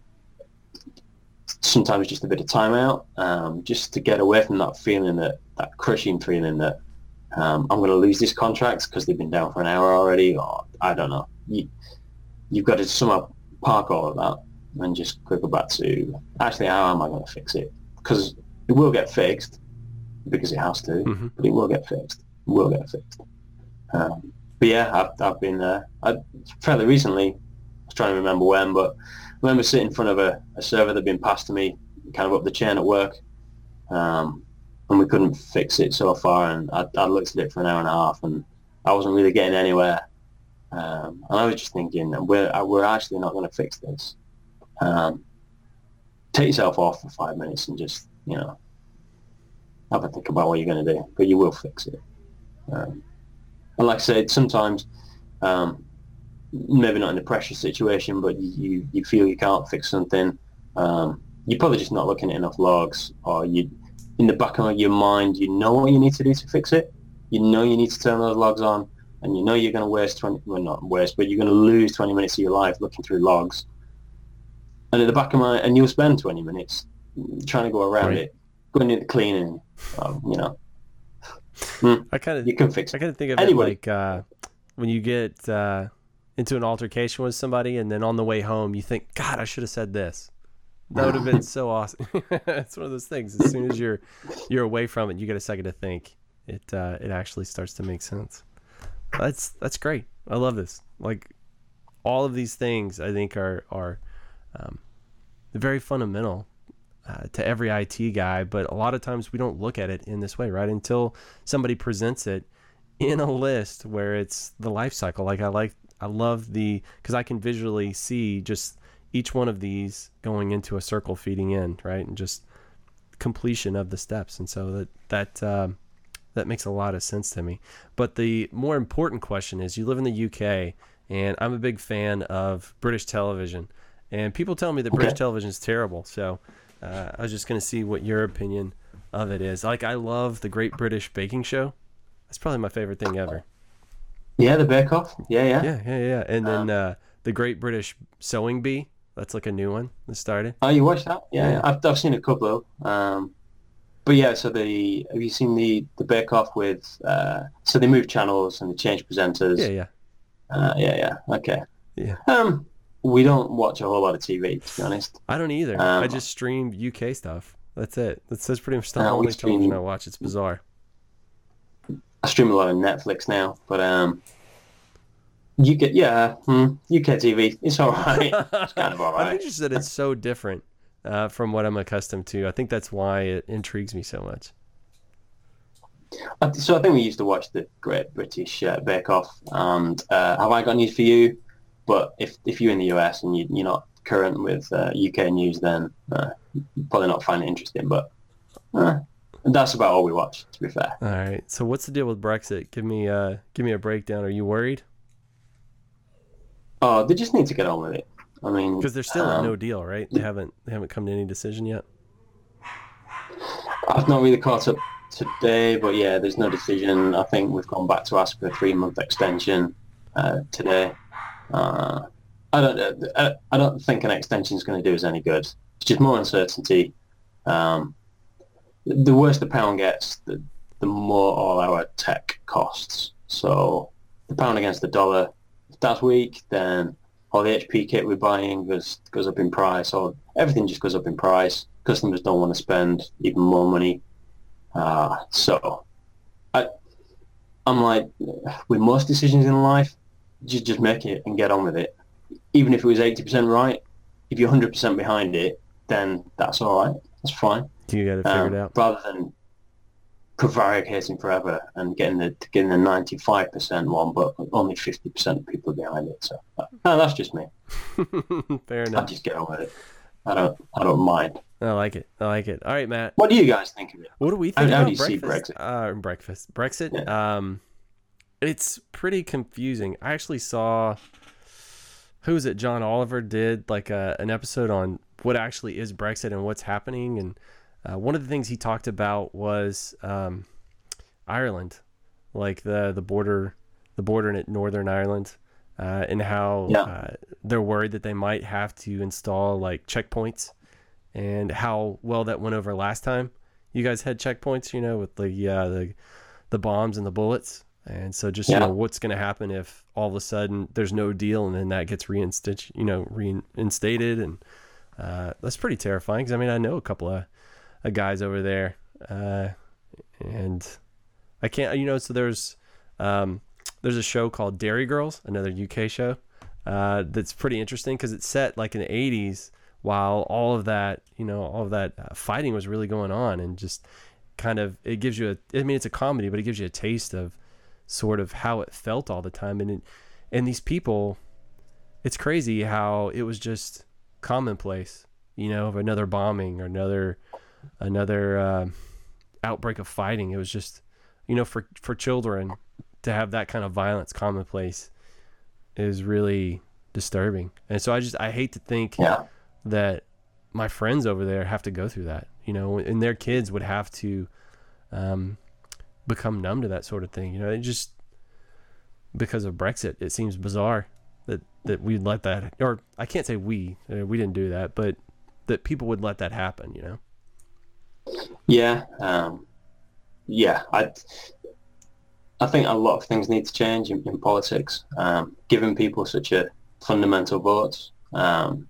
sometimes just a bit of time out, um, just to get away from that feeling, that, that crushing feeling that um, I'm going to lose this contract because they've been down for an hour already, or I don't know. You, you've got to somehow park all of that and just go back to, actually, how am I going to fix it? Because it will get fixed, because it has to, mm-hmm. but it will get fixed. It will get fixed. Um, but yeah, I've, I've been uh, I, fairly recently, I was trying to remember when, but I remember sitting in front of a, a server that had been passed to me kind of up the chain at work, um, and we couldn't fix it so far, and I, I looked at it for an hour and a half, and I wasn't really getting anywhere. Um, and I was just thinking, we're, we're actually not going to fix this. Um, take yourself off for five minutes and just, you know, have a think about what you're going to do, but you will fix it. Um, and like I said, sometimes, um, maybe not in a pressure situation, but you, you feel you can't fix something. Um, you're probably just not looking at enough logs, or you, in the back of your mind, you know what you need to do to fix it. You know you need to turn those logs on, and you know you're going to waste twenty, well not waste, but you're going to lose twenty minutes of your life looking through logs. And in the back of my, and you'll spend twenty minutes trying to go around Right. it, going into cleaning, um, you know. Mm, I kind of you can fix I it. kind of think of Anyway. it like uh, when you get uh, into an altercation with somebody, and then on the way home you think, God, I should have said this. That would have been so awesome. It's one of those things. As soon as you're you're away from it, you get a second to think. It uh, it actually starts to make sense. That's that's great. I love this. Like all of these things, I think are are um, very fundamental uh, to every I T guy. But a lot of times we don't look at it in this way, right? Until somebody presents it in a list where it's the life cycle. Like I like I love the because I can visually see just each one of these going into a circle feeding in, right? And just completion of the steps. And so that, that, um, that makes a lot of sense to me. But the more important question is, you live in the U K, and I'm a big fan of British television, and people tell me that Okay. British television is terrible. So uh, I was just going to see what your opinion of it is. Like, I love the Great British Baking Show. That's probably my favorite thing ever. Yeah, the Bake Off. Yeah, yeah. Yeah, yeah, yeah. And then uh, the Great British Sewing Bee. That's like a new one that started. Oh, you watched that? Yeah, Yeah. I've I've seen a couple. Um, but yeah, so the have you seen the the Bake Off with? Uh, so they moved channels and they changed presenters. Yeah, yeah, Uh, yeah, yeah. Okay. yeah. Um, we don't watch a whole lot of T V, to be honest. I don't either. Um, I just stream U K stuff. That's it. That's, that's pretty much the Uh, we only television stream- I watch. It's bizarre. I stream a lot of Netflix now, but um, you get yeah, hmm, U K T V. It's all right. It's kind of all I right. think just that it's so different uh, from what I'm accustomed to. I think that's why it intrigues me so much. Uh, So I think we used to watch the Great British uh, Bake Off, and uh, have I got news for you? But if if you're in the U S and you, you're not current with uh, U K news, then uh, you probably not find it interesting. But uh, that's about all we watch, to be fair. All right. So what's the deal with Brexit? Give me uh, give me a breakdown. Are you worried? Oh, they just need to get on with it. I mean, Because there's still um, a no deal, right? They haven't they haven't come to any decision yet. I've not really caught up today, but yeah, there's no decision. I think we've gone back to ask for a three-month extension uh, today. Uh, I don't. I, I don't think an extension is going to do us any good. It's just more uncertainty. Um, the worse the pound gets, the the more all our tech costs. So the pound against the dollar, if that's weak, then all the H P kit we're buying goes goes up in price, or everything just goes up in price. Customers don't want to spend even more money. Uh, so I, I'm like, with most decisions in life, just just make it and get on with it. Even if it was eighty percent right, if you're one hundred percent behind it, then that's all right. That's fine. You got it Um, figured out. rather than prevaricating forever and getting the getting the ninety-five percent one, but only fifty percent of people are behind it. So uh, no, that's just me. Fair I enough. just get on with it. I don't I don't mind. I like it. I like it. All right, Matt. What do you guys think of it? What do we How- think how about do you see breakfast? Uh, breakfast. Brexit. Yeah. Um, it's pretty confusing. I actually saw, who was it? John Oliver did like a, an episode on what actually is Brexit and what's happening. And uh, one of the things he talked about was um, Ireland, like the the border, the border in Northern Ireland, uh, and how Yeah. uh, they're worried that they might have to install like checkpoints, and how well that went over last time. You guys had checkpoints, you know, with the uh, the the bombs and the bullets. And so just, Yeah. you know, what's going to happen if all of a sudden there's no deal and then that gets reinstated, you know, reinstated. And uh, that's pretty terrifying because, I mean, I know a couple of uh, guys over there uh, and I can't, you know, so there's um, there's a show called Dairy Girls, another U K show uh, that's pretty interesting because it's set like in the eighties while all of that, you know, all of that uh, fighting was really going on, and just kind of, it gives you a, I mean, it's a comedy, but it gives you a taste of sort of how it felt all the time. And, it, and these people, it's crazy how it was just commonplace, you know, of another bombing or another, another, uh, outbreak of fighting. It was just, you know, for, for children to have that kind of violence commonplace is really disturbing. And so I just, I hate to think Yeah. that my friends over there have to go through that, you know, and their kids would have to, um, become numb to that sort of thing. You know, it just, because of Brexit, it seems bizarre that, that we'd let that, or I can't say we, uh, we didn't do that, but that people would let that happen, you know? Yeah. Um, yeah. I, I think a lot of things need to change in, in politics. Um, giving people such a fundamental vote. Um,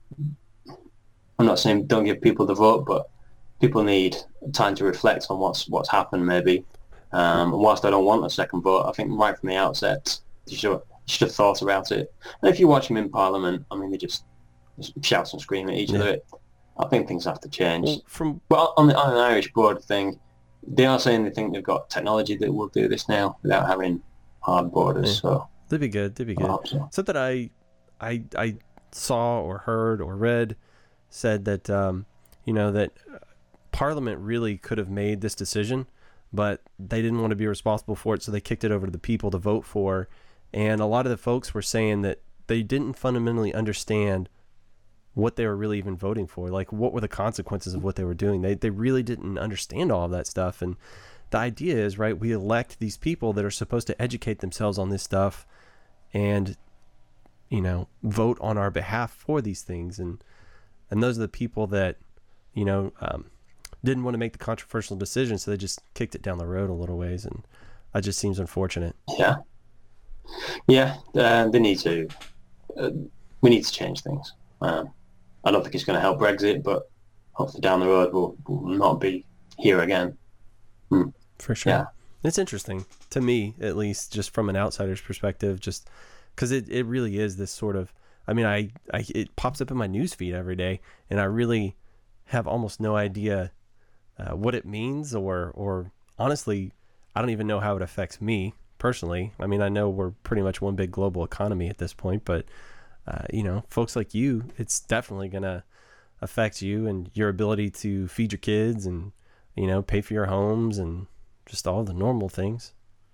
I'm not saying don't give people the vote, but people need time to reflect on what's what's happened maybe. Um, and whilst I don't want a second vote, I think right from the outset you should, you should have thought about it. And if you watch them in Parliament, I mean, they just, just shout and scream at each Yeah. other. I think things have to change. Well, from, But on the on an Irish border thing, they are saying they think they've got technology that will do this now without having hard borders. Yeah. So that'd be good. That'd be I good. hope so. Something I, I, I saw or heard or read said that, um, you know, that Parliament really could have made this decision, but they didn't want to be responsible for it, so they kicked it over to the people to vote for. And a lot of the folks were saying that they didn't fundamentally understand what they were really even voting for. Like, what were the consequences of what they were doing? They they really didn't understand all of that stuff. And the idea is, right, we elect these people that are supposed to educate themselves on this stuff and, you know, vote on our behalf for these things. And and those are the people that, you know, um, didn't want to make the controversial decision, so they just kicked it down the road a little ways. And that just seems unfortunate. Yeah, yeah. Uh, they need to. Uh, we need to change things. Um, I don't think it's going to help Brexit, but hopefully down the road we'll, we'll not be here again. Mm. For sure. Yeah. It's interesting to me, at least, just from an outsider's perspective, just because it, it really is this sort of, I mean, I, I it pops up in my news feed every day, and I really have almost no idea uh, what it means, or, or honestly, I don't even know how it affects me personally. I mean, I know we're pretty much one big global economy at this point, but, uh, you know, folks like you, it's definitely going to affect you and your ability to feed your kids and, you know, pay for your homes and just all the normal things.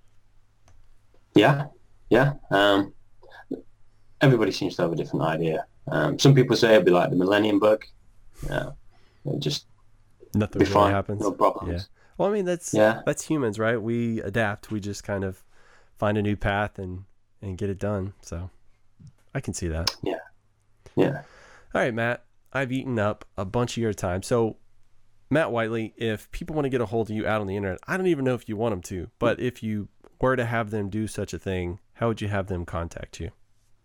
Yeah, yeah. Um, everybody seems to have a different idea. Um, some people say it'll be like the Millennium Bug. Yeah, it just Nothing be really fine. happens. No problems. Yeah. Well, I mean, that's Yeah. that's humans, right? We adapt. We just kind of find a new path and and get it done. So I can see that. Yeah. Yeah. All right, Matt. I've eaten up a bunch of your time. So, Matt Whiteley, if people want to get a hold of you out on the internet, I don't even know if you want them to, but if you were to have them do such a thing, how would you have them contact you?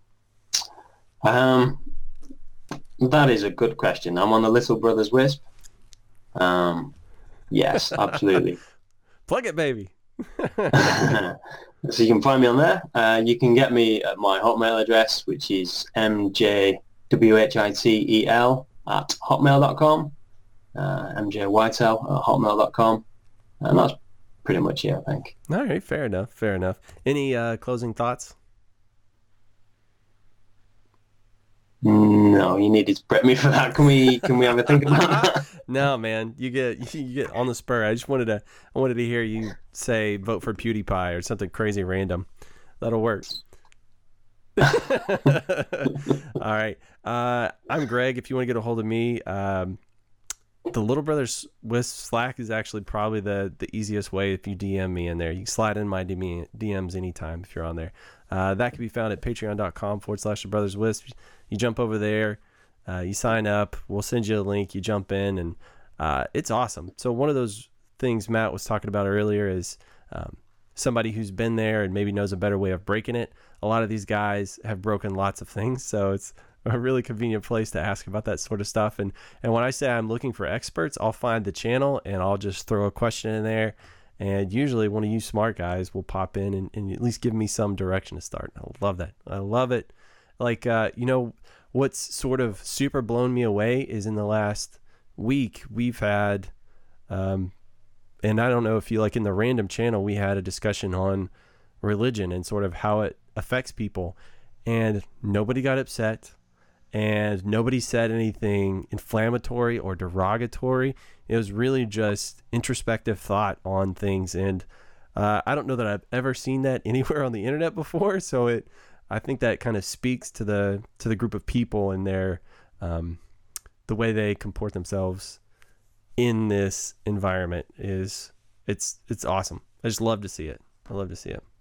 Um, that is a good question. I'm on the Little Brothers Wisp. Um, yes, absolutely. Plug it, baby. So you can find me on there. Uh, you can get me at my Hotmail address, which is m j w h i t e l at hotmail dot com. Uh, M J Whitell at hotmail dot com. And that's pretty much it, I think. All right, fair enough, fair enough. Any uh, closing thoughts? No, you needed to prep me for that. Can we can we have a think about that? No, man, you get you get on the spur. I just wanted to I wanted to hear you say vote for PewDiePie or something crazy random. That'll work. All right. Uh, I'm Greg. If you want to get a hold of me, um, the Little Brothers Wisp Slack is actually probably the the easiest way. If you D M me in there, you can slide in my D Ms anytime if you're on there. Uh, that can be found at patreon.com forward slash the Brothers Wisp. You jump over there, uh, you sign up, we'll send you a link, you jump in, and uh, it's awesome. So one of those things Matt was talking about earlier is um, somebody who's been there and maybe knows a better way of breaking it. A lot of these guys have broken lots of things, so it's a really convenient place to ask about that sort of stuff. And, and when I say I'm looking for experts, I'll find the channel and I'll just throw a question in there. And usually one of you smart guys will pop in and, and at least give me some direction to start. I love that. I love it. Like, uh, you know, what's sort of super blown me away is in the last week we've had, um, and I don't know if you like in the random channel, we had a discussion on religion and sort of how it affects people. And nobody got upset, and nobody said anything inflammatory or derogatory. It was really just introspective thought on things. And uh, I don't know that I've ever seen that anywhere on the internet before. So it, I think that kind of speaks to the to the group of people and their um, the way they comport themselves in this environment is it's it's awesome. I just love to see it. I love to see it.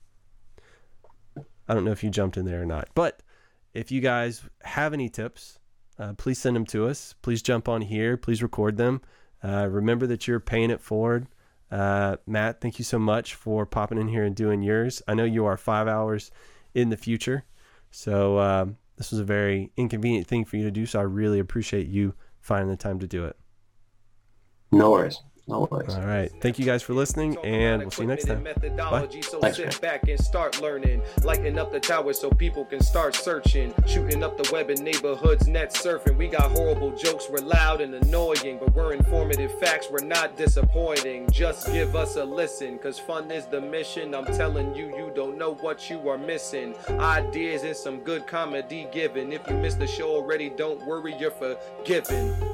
I don't know if you jumped in there or not, but if you guys have any tips, uh, please send them to us. Please jump on here. Please record them. Uh, remember that you're paying it forward. Uh, Matt, thank you so much for popping in here and doing yours. I know you are five hours in the future, so um, this was a very inconvenient thing for you to do, so I really appreciate you finding the time to do it. No worries. No worries. All right. Thank you guys for listening, and we'll see you next time. Bye. So Thanks, sit man. back and start learning. Lighting up the tower so people can start searching. Shooting up the web in neighborhoods, net surfing. We got horrible jokes, we're loud and annoying, but we're informative facts, we're not disappointing. Just give us a listen, cause fun is the mission. I'm telling you, you don't know what you are missing. Ideas and some good comedy given. If you missed the show already, don't worry, you're forgiven.